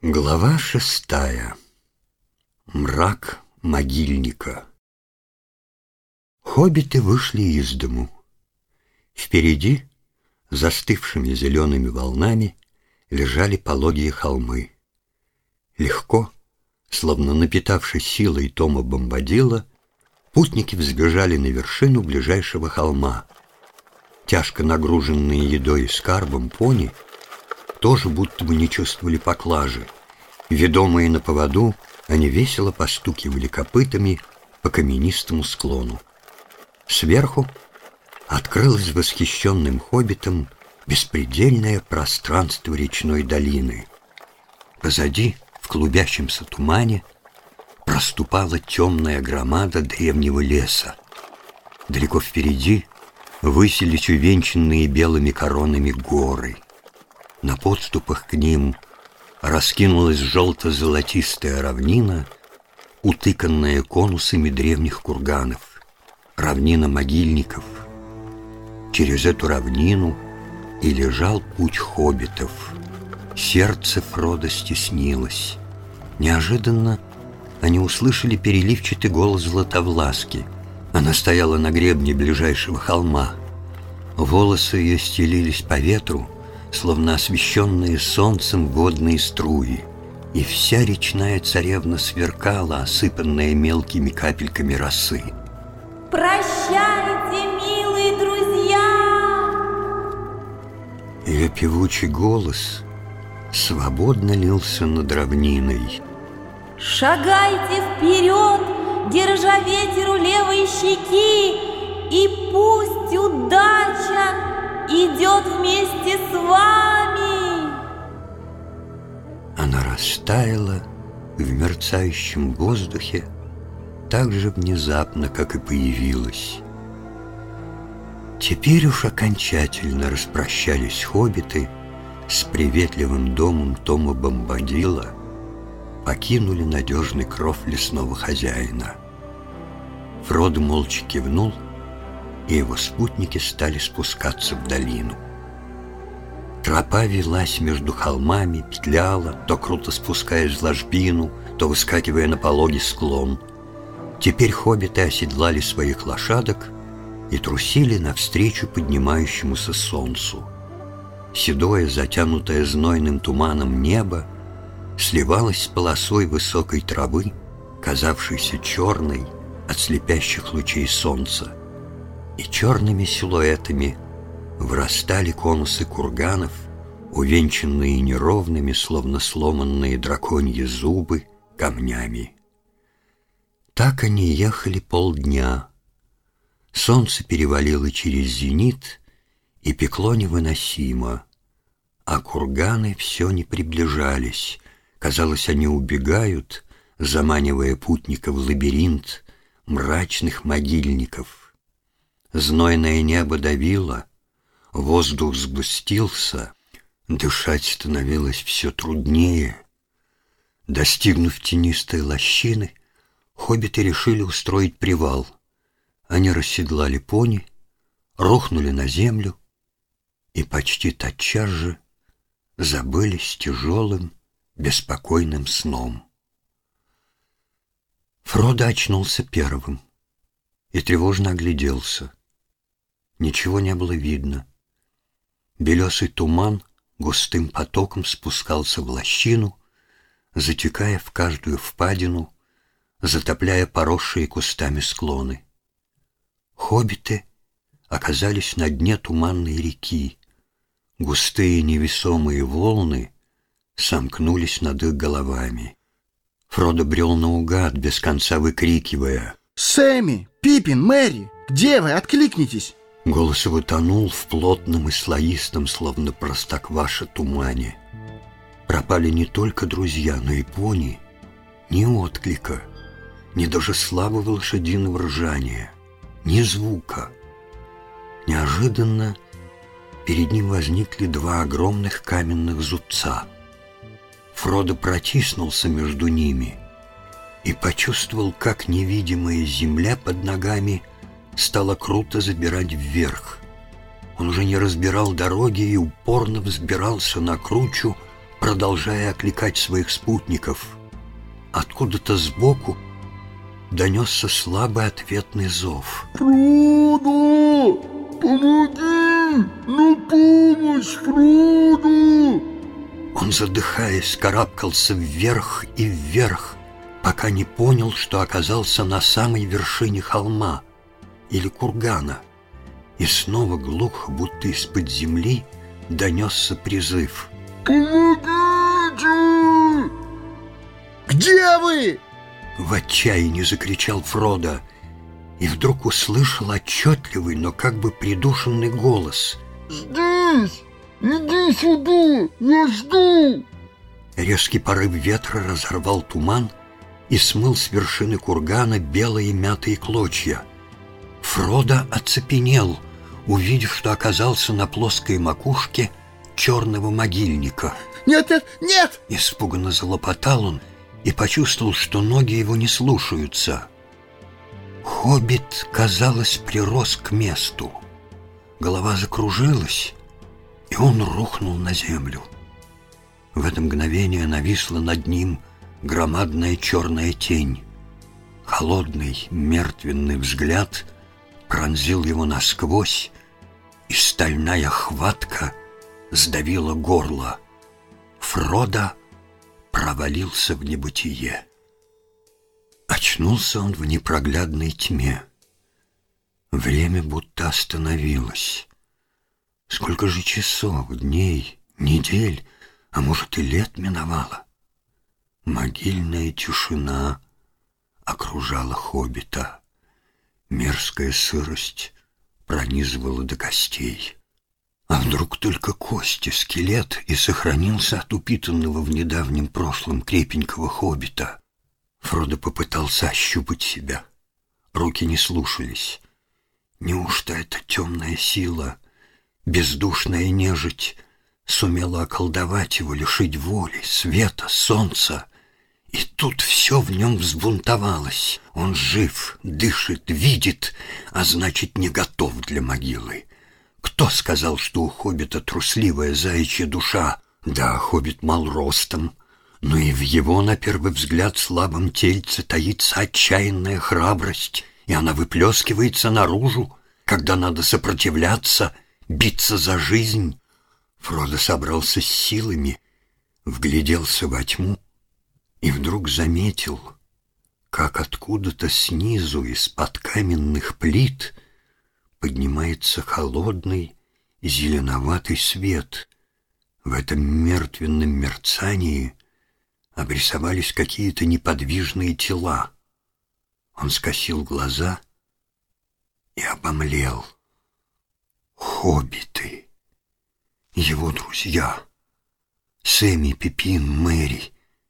Глава 6. Мрак могильника. Хоббиты вышли из дому. Впереди, застывшими зелеными волнами, лежали пологие холмы. Легко, словно напитавшись силой Тома Бомбадила, путники взбежали на вершину ближайшего холма. Тяжко нагруженные едой и скарбом пони тоже будто бы не чувствовали поклажи. Ведомые на поводу, они весело постукивали копытами по каменистому склону. Сверху открылось восхищенным хоббитам беспредельное пространство речной долины. Позади, в клубящемся тумане, проступала темная громада древнего леса. Далеко впереди высились увенчанные белыми коронами горы. На подступах к ним раскинулась желто-золотистая равнина, утыканная конусами древних курганов, равнина могильников. Через эту равнину и лежал путь хоббитов. Сердце Фродо стеснилось. Неожиданно они услышали переливчатый голос Златовласки. Она стояла на гребне ближайшего холма. Волосы ее стелились по ветру, словно освещенные солнцем водные струи, и вся речная царевна сверкала, осыпанная мелкими капельками росы. «Прощайте, милые друзья!» Ее певучий голос свободно лился над равниной. «Шагайте вперед, держа ветер у левой щеки, и пусть удача идет вместе с вами!» Она растаяла в мерцающем воздухе так же внезапно, как и появилась. Теперь уж окончательно распрощались хоббиты с приветливым домом Тома Бомбадила, покинули надежный кров лесного хозяина. Фродо молча кивнул, и его спутники стали спускаться в долину. Тропа велась между холмами, петляла, то круто спускаясь в ложбину, то выскакивая на пологий склон. Теперь хоббиты оседлали своих лошадок и трусили навстречу поднимающемуся солнцу. Седое, затянутое знойным туманом небо сливалось с полосой высокой травы, казавшейся черной от слепящих лучей солнца. И черными силуэтами вырастали конусы курганов, увенчанные неровными, словно сломанные драконьи зубы, камнями. Так они ехали полдня. Солнце перевалило через зенит и пекло невыносимо, а курганы все не приближались. Казалось, они убегают, заманивая путника в лабиринт мрачных могильников. Знойное небо давило, воздух сгустился, дышать становилось все труднее. Достигнув тенистой лощины, хоббиты решили устроить привал. Они расседлали пони, рухнули на землю и почти тотчас же забылись тяжелым, беспокойным сном. Фродо очнулся первым и тревожно огляделся. Ничего не было видно. Белесый туман густым потоком спускался в лощину, затекая в каждую впадину, затопляя поросшие кустами склоны. Хоббиты оказались на дне туманной реки. Густые невесомые волны сомкнулись над их головами. Фродо брел наугад, без конца выкрикивая: «Сэмми! Пиппин! Мэри! Где вы? Откликнитесь!» Голос его тонул в плотном и слоистом, словно простокваша, тумане. Пропали не только друзья, но и пони. Ни отклика, ни даже слабого лошадиного ржания, ни звука. Неожиданно перед ним возникли два огромных каменных зубца. Фродо протиснулся между ними и почувствовал, как невидимая земля под ногами стала круто забирать вверх. Он уже не разбирал дороги и упорно взбирался на кручу, продолжая окликать своих спутников. Откуда-то сбоку донесся слабый ответный зов. «Фродо! Помоги! На помощь, Фродо!» Он, задыхаясь, карабкался вверх и вверх, пока не понял, что оказался на самой вершине холма или кургана. И снова глухо, будто из-под земли, донесся призыв. «Помогите!» Где вы? В отчаянии закричал Фродо и вдруг услышал отчетливый, но как бы придушенный голос. «Здесь! Иди сюда! Я жду!» Резкий порыв ветра разорвал туман и смыл с вершины кургана белые мятые клочья. Фродо оцепенел, увидев, что оказался на плоской макушке черного могильника. Нет, нет, нет! Испуганно залопотал он и почувствовал, что ноги его не слушаются. Хоббит, казалось, прирос к месту. Голова закружилась, и он рухнул на землю. В это мгновение нависла над ним громадная черная тень. Холодный, мертвенный взгляд пронзил его насквозь, и стальная хватка сдавила горло. Фродо провалился в небытие. Очнулся он в непроглядной тьме. Время будто остановилось. Сколько же часов, дней, недель, а может и лет миновало. Могильная тишина окружала хоббита. Мерзкая сырость пронизывала до костей. А вдруг только кости, скелет и сохранился от упитанного в недавнем прошлом крепенького хоббита. Фродо попытался ощупать себя. Руки не слушались. Неужто эта темная сила, бездушная нежить, сумела околдовать его, лишить воли, света, солнца? И тут все в нем взбунтовалось. Он жив, дышит, видит, а значит, не готов для могилы. Кто сказал, что у хоббита трусливая заячья душа? Да, хоббит мал ростом, но и в его, на первый взгляд, слабом тельце таится отчаянная храбрость, и она выплескивается наружу, когда надо сопротивляться, биться за жизнь. Фродо собрался с силами, вгляделся во тьму и вдруг заметил, как откуда-то снизу, из-под каменных плит, поднимается холодный зеленоватый свет. В этом мертвенном мерцании обрисовались какие-то неподвижные тела. Он скосил глаза и обомлел. Хоббиты, его друзья, Сэмми, Пипин, Мэри,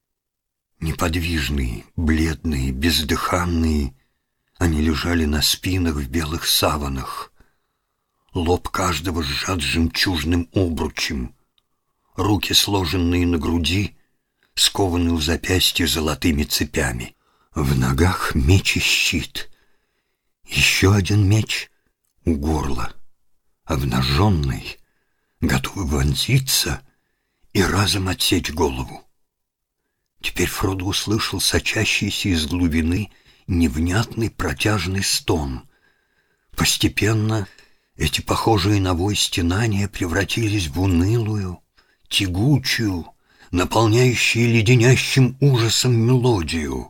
неподвижные, бледные, бездыханные, они лежали на спинах в белых саванах. Лоб каждого сжат жемчужным обручем. Руки, сложенные на груди, скованы в запястье золотыми цепями. В ногах меч и щит. Еще один меч у горла, обнаженный, готовый вонзиться и разом отсечь голову. Теперь Фродо услышал сочащийся из глубины невнятный протяжный стон. Постепенно эти похожие на вой стенания превратились в унылую, тягучую, наполняющую леденящим ужасом мелодию.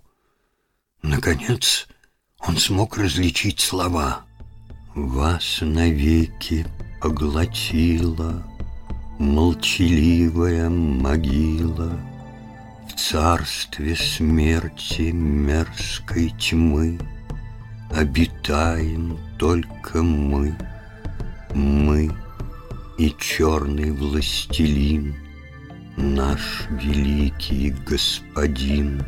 Наконец он смог различить слова. «Вас навеки поглотила молчаливая могила, в царстве смерти мерзкой тьмы обитаем только мы и черный властелин, наш великий господин».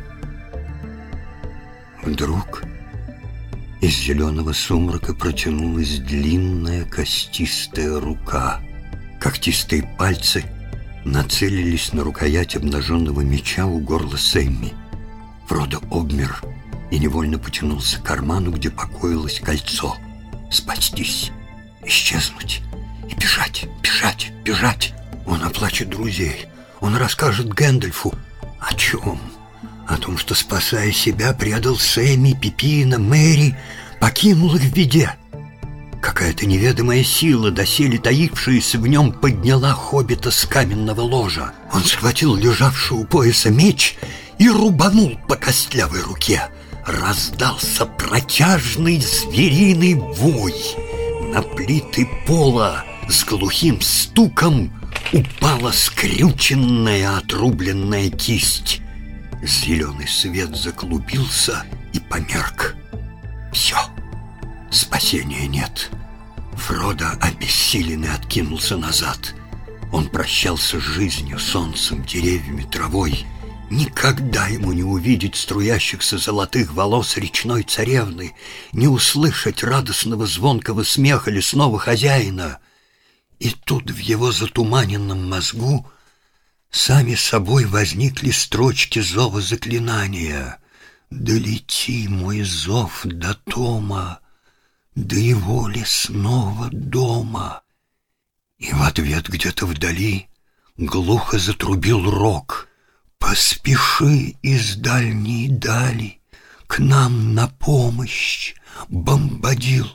Вдруг из зеленого сумрака протянулась длинная костистая рука. Когтистые пальцы нацелились на рукоять обнаженного меча у горла Сэмми. Фродо обмер и невольно потянулся к карману, где покоилось кольцо. Спастись, исчезнуть и бежать, бежать, бежать. Он оплачет друзей, Он расскажет Гэндальфу. О чем? О том, что, спасая себя, предал Сэмми, Пипина, Мэри, покинул их в беде. Какая-то неведомая сила, доселе таившаяся в нем, подняла хоббита с каменного ложа. Он схватил лежавший у пояса меч и рубанул по костлявой руке. Раздался протяжный звериный вой. На плиты пола с глухим стуком упала скрюченная отрубленная кисть. Зеленый свет заклубился и померк. Все, спасения нет. Фродо, обессиленный, откинулся назад. Он прощался с жизнью, солнцем, деревьями, травой. Никогда ему не увидеть струящихся золотых волос речной царевны, не услышать радостного звонкого смеха лесного хозяина. И тут в его затуманенном мозгу сами собой возникли строчки зова заклинания. «Долети, мой зов, до Тома, до его лесного дома». И в ответ где-то вдали глухо затрубил рог. «Поспеши из дальней дали к нам на помощь, Бомбадил».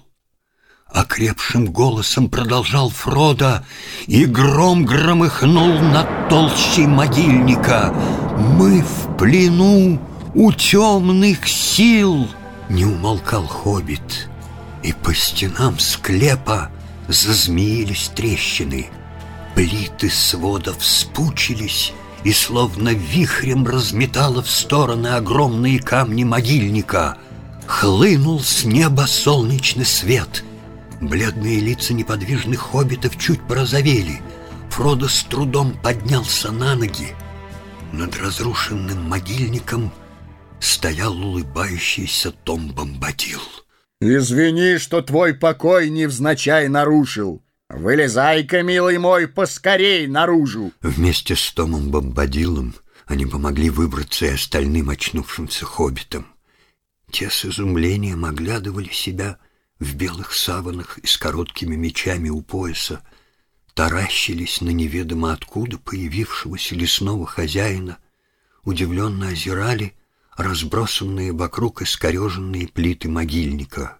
Окрепшим голосом продолжал Фродо, и гром громыхнул над толщей могильника. «Мы в плену у темных сил!» Не умолкал хоббит, и по стенам склепа зазмеились трещины. Плиты сводов вспучились, и словно вихрем разметало в стороны огромные камни могильника. Хлынул с неба солнечный свет. Бледные лица неподвижных хоббитов чуть порозовели. Фродо с трудом поднялся на ноги. Над разрушенным могильником стоял улыбающийся Том Бомбадил. «Извини, что твой покой невзначай нарушил. Вылезай-ка, милый мой, поскорей наружу!» Вместе с Томом Бомбадилом они помогли выбраться и остальным очнувшимся хоббитам. Те с изумлением оглядывали себя в белых саванах и с короткими мечами у пояса, таращились на неведомо откуда появившегося лесного хозяина, удивленно озирали разбросанные вокруг искореженные плиты могильника.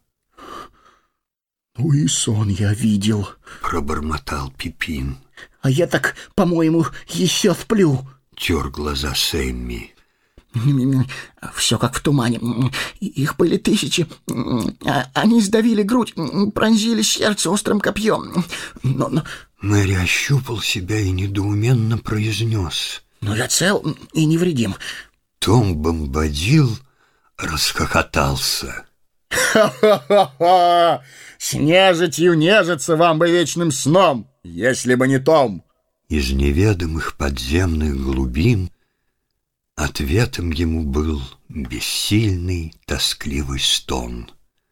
«Ну и сон я видел», — пробормотал Пипин. «А я так, по-моему, еще сплю». Тер глаза Сэмми. «Все как в тумане. Их были тысячи. Они сдавили грудь, пронзили сердце острым копьем. Но...» Мэри ощупал себя и недоуменно произнес: «Но я цел и невредим». Том Бомбадил расхохотался. «Ха-ха-ха-ха! С нежитью нежиться вам бы вечным сном, если бы не Том!» Из неведомых подземных глубин ответом ему был бессильный, тоскливый стон.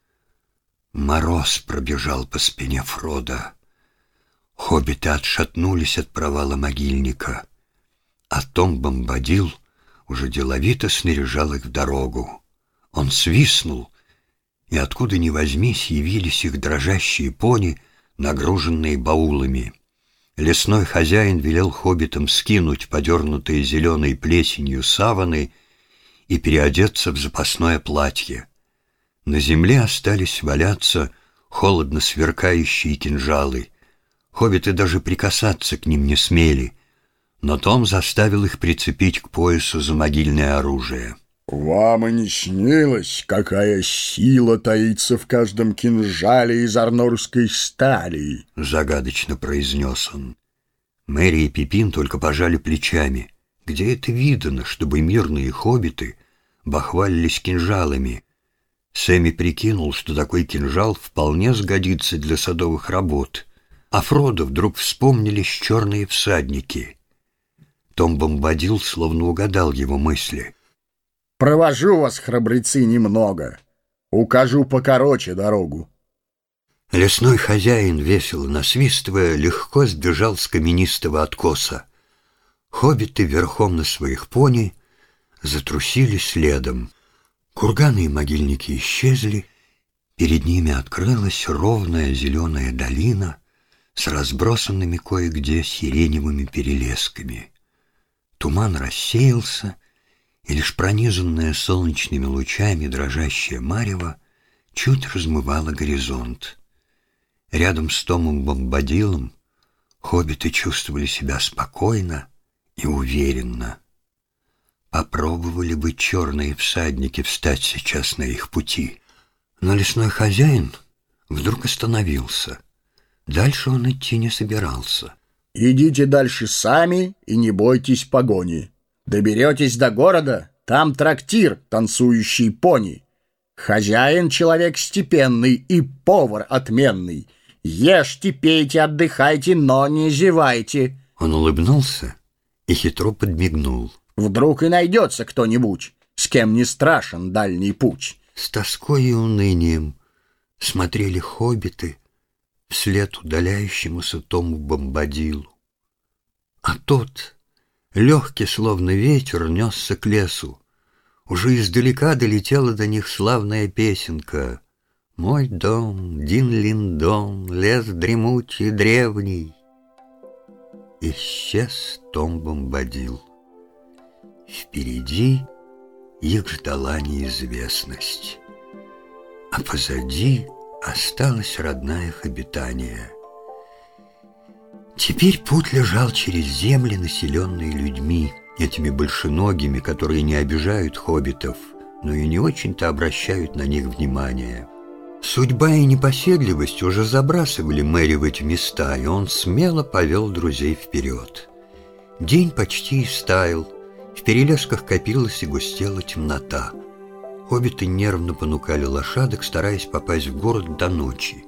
Мороз пробежал по спине Фродо. Хоббиты отшатнулись от провала могильника, а Том Бомбадил уже деловито снаряжал их в дорогу. Он свистнул, и откуда ни возьмись явились их дрожащие пони, нагруженные баулами. Лесной хозяин велел хоббитам скинуть подернутые зеленой плесенью саваны и переодеться в запасное платье. На земле остались валяться холодно сверкающие кинжалы. Хоббиты даже прикасаться к ним не смели, но Том заставил их прицепить к поясу замогильное оружие. «Вам и не снилось, какая сила таится в каждом кинжале из арнорской стали!» — загадочно произнес он. Мэри и Пипин только пожали плечами. Где это видано, чтобы мирные хоббиты бахвалились кинжалами? Сэмми прикинул, что такой кинжал вполне сгодится для садовых работ, а Фродо вдруг вспомнились черные всадники. Том Бомбадил словно угадал его мысли. «Провожу вас, храбрецы, немного. Укажу покороче дорогу». Лесной хозяин, весело насвистывая, легко сбежал с каменистого откоса. Хоббиты верхом на своих пони затрусили следом. Курганы и могильники исчезли. Перед ними открылась ровная зеленая долина с разбросанными кое-где сиреневыми перелесками. Туман рассеялся, и лишь пронизанное солнечными лучами дрожащее марево чуть размывало горизонт. Рядом с Томом Бомбадилом хоббиты чувствовали себя спокойно и уверенно. Попробовали бы черные всадники встать сейчас на их пути, но лесной хозяин вдруг остановился. Дальше он идти не собирался. «Идите дальше сами и не бойтесь погони. Доберетесь до города, там трактир, танцующий пони. Хозяин человек степенный и повар отменный. Ешьте, пейте, отдыхайте, но не зевайте». Он улыбнулся и хитро подмигнул. «Вдруг и найдется кто-нибудь, с кем не страшен дальний путь». С тоской и унынием смотрели хоббиты вслед удаляющемуся Тому Бомбадилу. А тот, легкий словно ветер, несся к лесу. Уже издалека долетела до них славная песенка: «Мой дом, Дин-Линдон, лес дремучий древний». Исчез Том Бомбадил. Впереди их ждала неизвестность, а позади осталось родное их обитание. Теперь путь лежал через земли, населенные людьми, этими большеногими, которые не обижают хоббитов, но и не очень-то обращают на них внимание. Судьба и непоседливость уже забрасывали Мэри в эти места, и он смело повел друзей вперед. День почти истаял, в перелесках копилась и густела темнота. Хоббиты нервно понукали лошадок, стараясь попасть в город до ночи.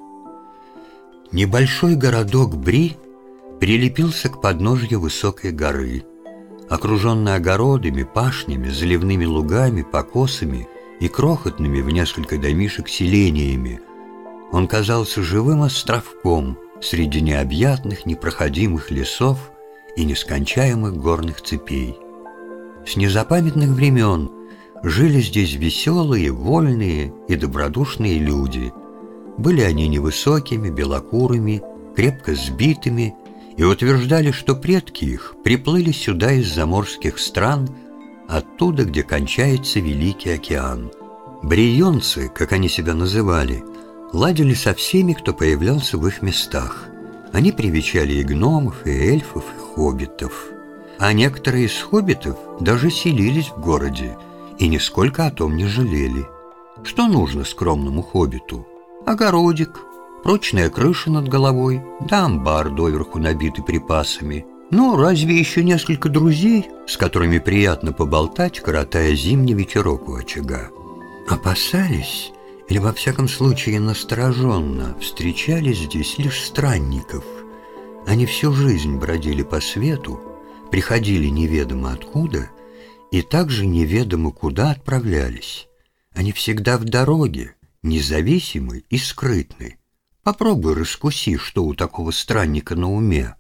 Небольшой городок Бри прилепился к подножью высокой горы. Окруженный огородами, пашнями, заливными лугами, покосами и крохотными в несколько домишек селениями, он казался живым островком среди необъятных, непроходимых лесов и нескончаемых горных цепей. С незапамятных времен жили здесь веселые, вольные и добродушные люди. Были они невысокими, белокурыми, крепко сбитыми, и утверждали, что предки их приплыли сюда из заморских стран, оттуда, где кончается Великий океан. Брионцы, как они себя называли, ладили со всеми, кто появлялся в их местах. Они привечали и гномов, и эльфов, и хоббитов. А некоторые из хоббитов даже селились в городе и нисколько о том не жалели. Что нужно скромному хоббиту? Огородик, прочная крыша над головой, да амбар доверху набитый припасами. Ну, разве еще несколько друзей, с которыми приятно поболтать, коротая зимний вечерок у очага. Опасались, или во всяком случае настороженно, встречали здесь лишь странников. Они всю жизнь бродили по свету, приходили неведомо откуда и также неведомо куда отправлялись. Они всегда в дороге, независимы и скрытны. Попробуй раскуси, что у такого странника на уме.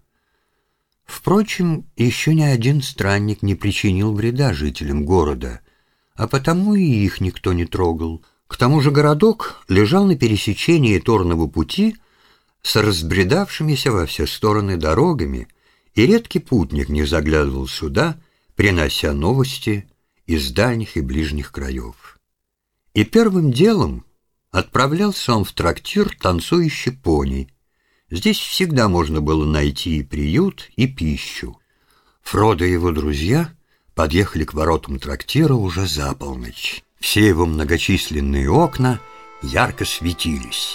Впрочем, еще ни один странник не причинил вреда жителям города, а потому и их никто не трогал. К тому же городок лежал на пересечении торного пути с разбредавшимися во все стороны дорогами, и редкий путник не заглядывал сюда, принося новости из дальних и ближних краев. И первым делом отправлялся он в трактир «Танцующий пони». Здесь всегда можно было найти и приют, и пищу. Фродо и его друзья подъехали к воротам трактира уже за полночь. Все его многочисленные окна ярко светились.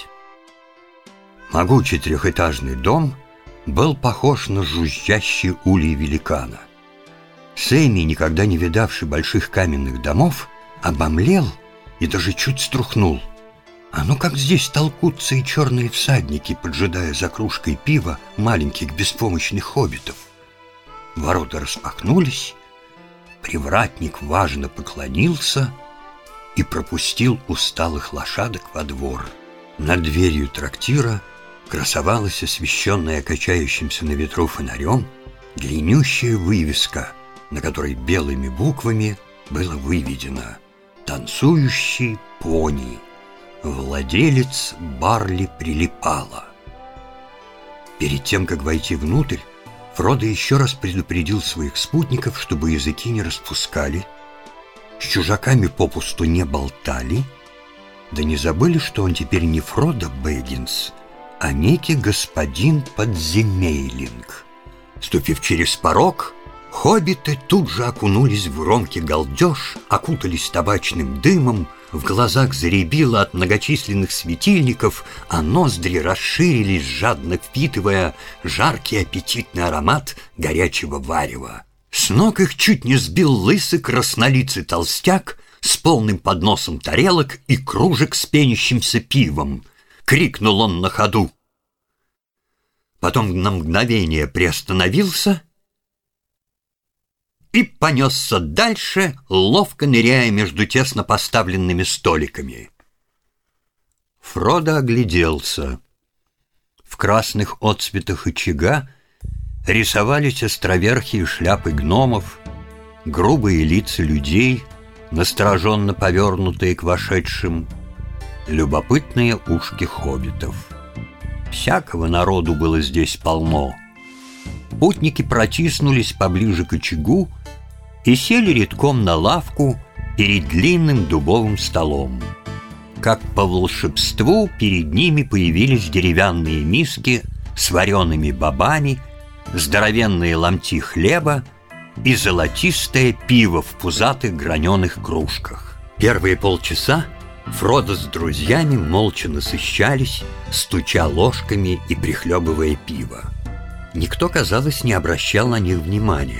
Могучий трехэтажный дом был похож на жужжащий улей великана. Сэми, никогда не видавший больших каменных домов, обомлел и даже чуть струхнул. А ну как здесь толкутся и черные всадники, поджидая за кружкой пива маленьких беспомощных хоббитов. Ворота распахнулись, привратник важно поклонился и пропустил усталых лошадок во двор. Над дверью трактира красовалась освещенная качающимся на ветру фонарем длиннющая вывеска, на которой белыми буквами было выведено «Танцующий пони. Владелец Барли Прилипала». Перед тем, как войти внутрь, Фродо еще раз предупредил своих спутников, чтобы языки не распускали, с чужаками попусту не болтали, да не забыли, что он теперь не Фродо Бэггинс, а некий господин Подземейлинг. Ступив через порог, хоббиты тут же окунулись в громкий галдеж, окутались табачным дымом, в глазах зарябило от многочисленных светильников, а ноздри расширились, жадно впитывая жаркий аппетитный аромат горячего варева. С ног их чуть не сбил лысый краснолицый толстяк с полным подносом тарелок и кружек с пенящимся пивом. Крикнул он на ходу. Потом на мгновение приостановился и понесся дальше, ловко ныряя между тесно поставленными столиками. Фродо огляделся. В красных отцветах очага рисовались островерхие шляпы гномов, грубые лица людей, настороженно повернутые к вошедшим, любопытные ушки хоббитов. Всякого народу было здесь полно. Путники протиснулись поближе к очагу и сели редком на лавку перед длинным дубовым столом. Как по волшебству перед ними появились деревянные миски с вареными бобами, здоровенные ломти хлеба и золотистое пиво в пузатых граненых кружках. Первые полчаса Фродо с друзьями молча насыщались, стуча ложками и прихлебывая пиво. Никто, казалось, не обращал на них внимания.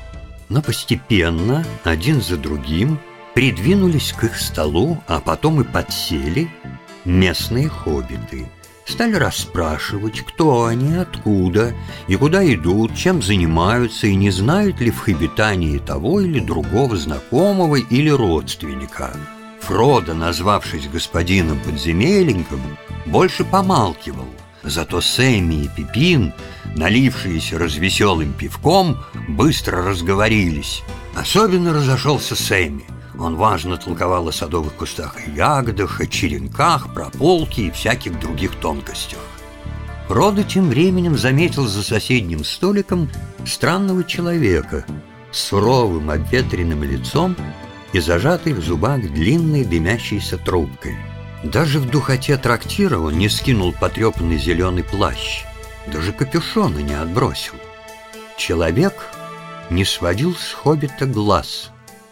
Но постепенно, один за другим, придвинулись к их столу, а потом и подсели местные хоббиты. Стали расспрашивать, кто они, откуда и куда идут, чем занимаются, и не знают ли в Хоббитании того или другого знакомого или родственника. Фродо, назвавшись господином Подземейлингом, больше помалкивал. Зато Сэмми и Пипин, налившиеся развеселым пивком, быстро разговорились. Особенно разошелся Сэмми. Он важно толковал о садовых кустах и ягодах, о черенках, прополке и всяких других тонкостях. Фродо тем временем заметил за соседним столиком странного человека с суровым обветренным лицом и зажатой в зубах длинной дымящейся трубкой. Даже в духоте трактира он не скинул потрепанный зеленый плащ, даже капюшона не отбросил. Человек не сводил с хоббита глаз.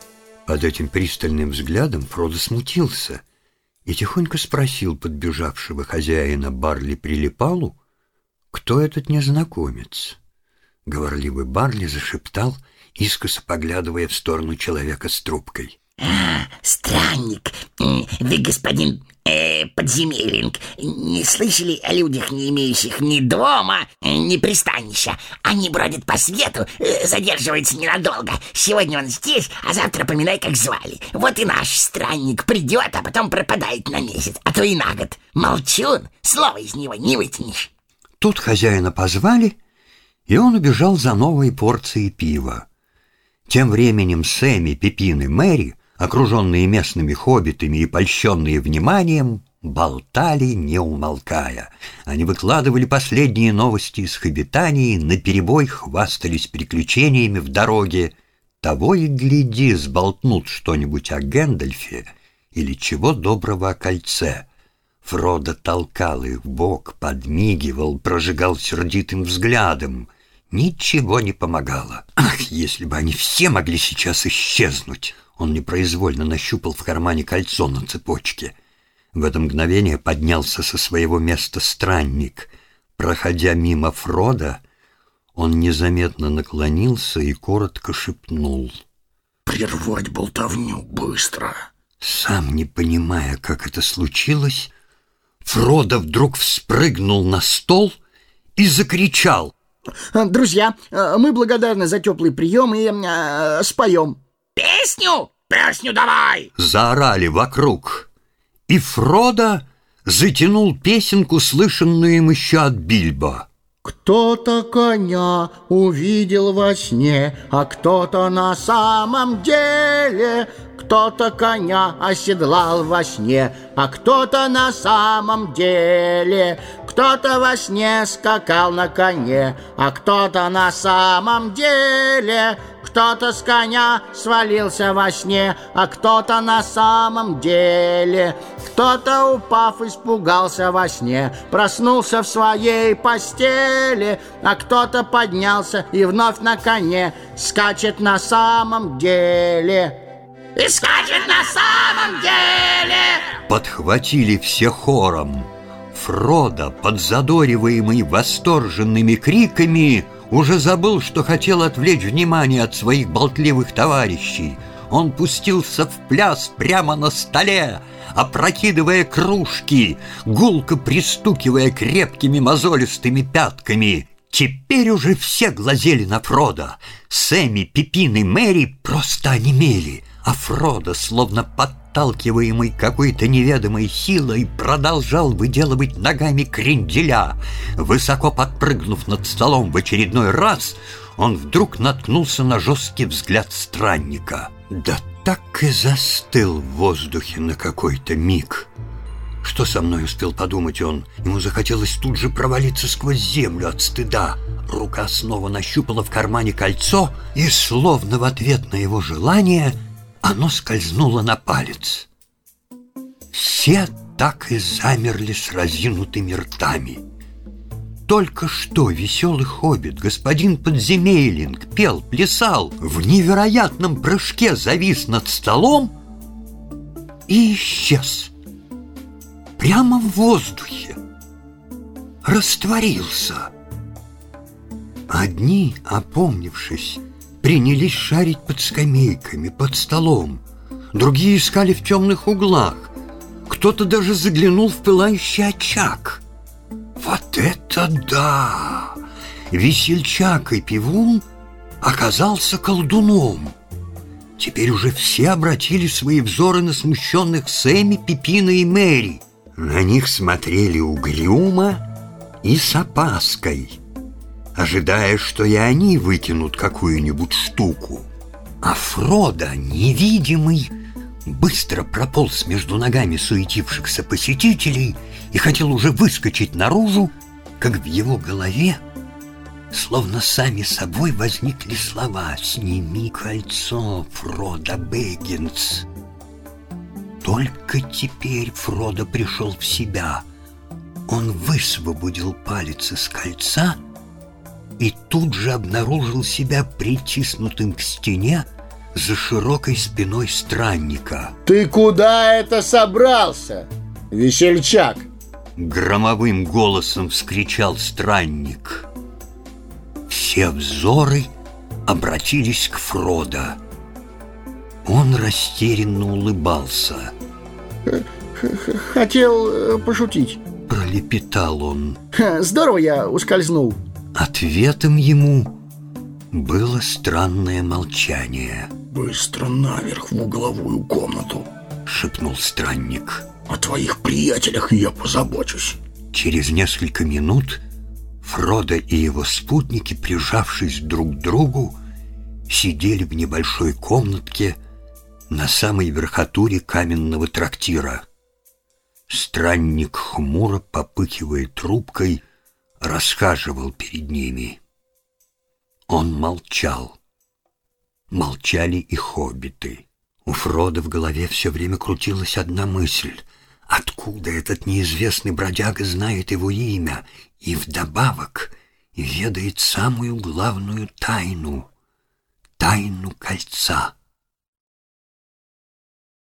Под этим пристальным взглядом Фродо смутился и тихонько спросил подбежавшего хозяина Барли Прилипалу, кто этот незнакомец. Говорливый Барли зашептал, искоса поглядывая в сторону человека с трубкой. Странник, вы, господин Подземейлинг, не слышали о людях, не имеющих ни дома, ни пристанища? Они бродят по свету, задерживаются ненадолго. Сегодня он здесь, а завтра поминай, как звали. Вот и наш странник придет, а потом пропадает на месяц, а то и на год. Молчун, слова из него не вытянешь. Тут хозяина позвали, и он убежал за новой порцией пива. Тем временем Сэмми, Пипин и Мэри, окруженные местными хоббитами и польщенные вниманием, болтали, не умолкая. Они выкладывали последние новости из Хоббитании, наперебой хвастались приключениями в дороге. Того и гляди, сболтнут что-нибудь о Гэндальфе или чего доброго о кольце. Фродо толкал их в бок, подмигивал, прожигал сердитым взглядом. Ничего не помогало. Ах, если бы они все могли сейчас исчезнуть! Он непроизвольно нащупал в кармане кольцо на цепочке. В это мгновение поднялся со своего места странник. Проходя мимо Фродо, он незаметно наклонился и коротко шепнул: «Прервать болтовню быстро!» Сам не понимая, как это случилось, Фродо вдруг вспрыгнул на стол и закричал: «Друзья, мы благодарны за теплый прием и споем». «Песню? Песню давай!» заорали вокруг. И Фродо затянул песенку, слышанную им еще от Бильбо. Кто-то коня увидел во сне, а кто-то на самом деле. кто-то коня оседлал во сне, а кто-то на самом деле. Кто-то во сне скакал на коне, а кто-то на самом деле. Кто-то с коня свалился во сне, а кто-то на самом деле. Кто-то, упав, испугался во сне, проснулся в своей постели, а кто-то поднялся и вновь на коне скачет на самом деле. И скачет на самом деле! Подхватили все хором. Фродо, подзадориваемый восторженными криками, уже забыл, что хотел отвлечь внимание от своих болтливых товарищей. Он пустился в пляс прямо на столе, опрокидывая кружки, гулко пристукивая крепкими мозолистыми пятками. Теперь уже все глазели на Фродо. Сэмми, Пипин и Мэри просто онемели, а Фродо, словно подталкиваемый какой-то неведомой силой, продолжал выделывать ногами кренделя. Высоко подпрыгнув над столом в очередной раз, он вдруг наткнулся на жесткий взгляд странника. Да так и застыл в воздухе на какой-то миг. Что со мной успел подумать он? Ему захотелось тут же провалиться сквозь землю от стыда. Рука снова нащупала в кармане кольцо, и, словно в ответ на его желание, оно скользнуло на палец. Все так и замерли с разинутыми ртами. Только что веселый хоббит, господин Подземейлинг, пел, плясал, в невероятном прыжке завис над столом и исчез. Прямо в воздухе. Растворился. Одни, опомнившись, принялись шарить под скамейками, под столом. Другие искали в темных углах. Кто-то даже заглянул в пылающий очаг. Вот это да! Весельчак и пивун оказался колдуном. Теперь уже все обратили свои взоры на смущенных Сэмми, Пипина и Мэри. На них смотрели угрюмо и с опаской, ожидая, что и они выкинут какую-нибудь штуку. А Фродо, невидимый, быстро прополз между ногами суетившихся посетителей и хотел уже выскочить наружу, как в его голове, словно сами собой, возникли слова: «Сними кольцо, Фродо Бэггинс». Только теперь Фродо пришел в себя. Он высвободил палец из кольца и тут же обнаружил себя притиснутым к стене за широкой спиной странника. «Ты куда это собрался, весельчак?» Громовым голосом вскричал странник. Все взоры обратились к Фродо. Он растерянно улыбался. «Хотел пошутить», — пролепетал он. «Здорово я ускользнул». Ответом ему было странное молчание. «Быстро наверх в угловую комнату», — шепнул странник. «О твоих приятелях я позабочусь». Через несколько минут Фродо и его спутники, прижавшись друг к другу, сидели в небольшой комнатке на самой верхотуре каменного трактира. Странник, хмуро попыхивая трубкой, расхаживал перед ними. Он молчал. Молчали и хоббиты. У Фродо в голове все время крутилась одна мысль: откуда этот неизвестный бродяга знает его имя и вдобавок ведает самую главную тайну — тайну кольца?